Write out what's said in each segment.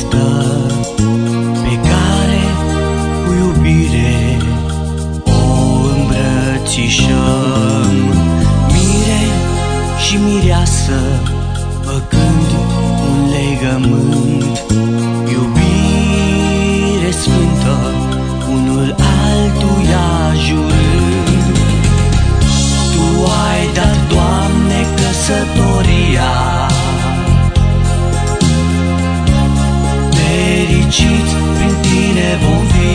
există, pe care cu iubire o îmbrățișăm. Mire și mireasă, făcând un legământ, iubire sfântă, unul altuia jurând. Tu ai dat, Doamne, căsătoria, fericiți prin Tine vom fi.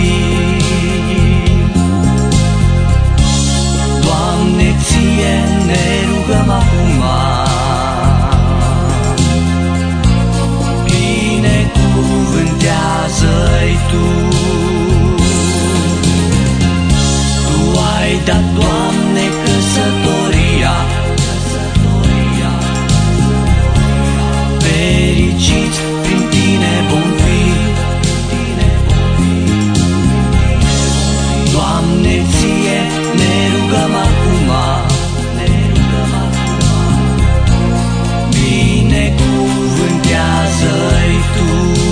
Doamne, Ție ne rugăm acum, binecuvântează-i Tu. Tu ai dat, Doamne, căsătoria, fericiți prin Tine vom fi. Doamne, Ție ne rugăm acum, binecuvântează-i Tu.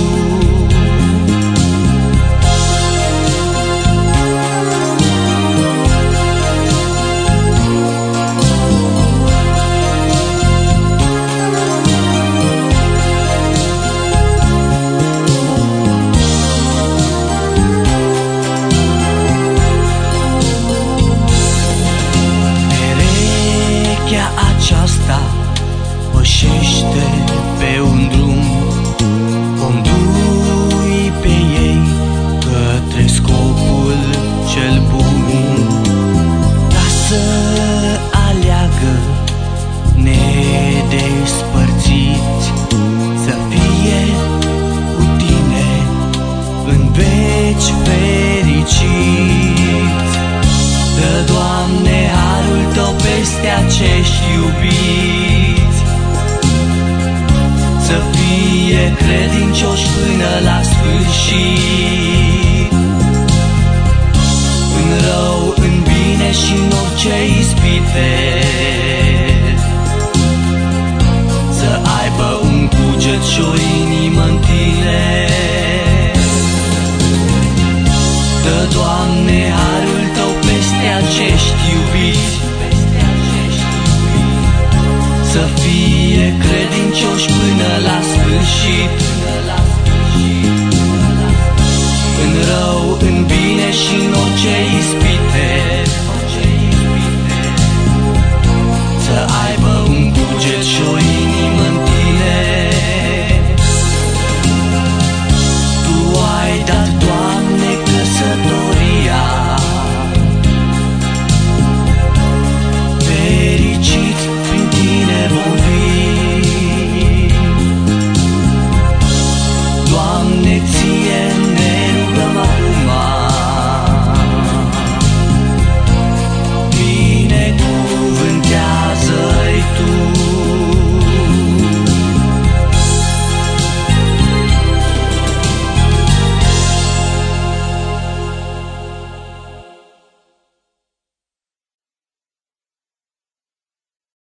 Aceasta pășește pe un drum, condui pe ei către scopul cel bun, ca să aleagă nedespărțiți, să fie cu Tine în veci fericiți. Dă, Doamne, harul Tău peste acești iubiți, să fie credincioși până la sfârșit, în rău, în bine și în orice ispite, să aibă un cuget și o inimă în Tine. Dă, Doamne, harul Tău peste acești iubiți, să fie credincioși până la sfârșit, în rău, în bine și în orice ispit.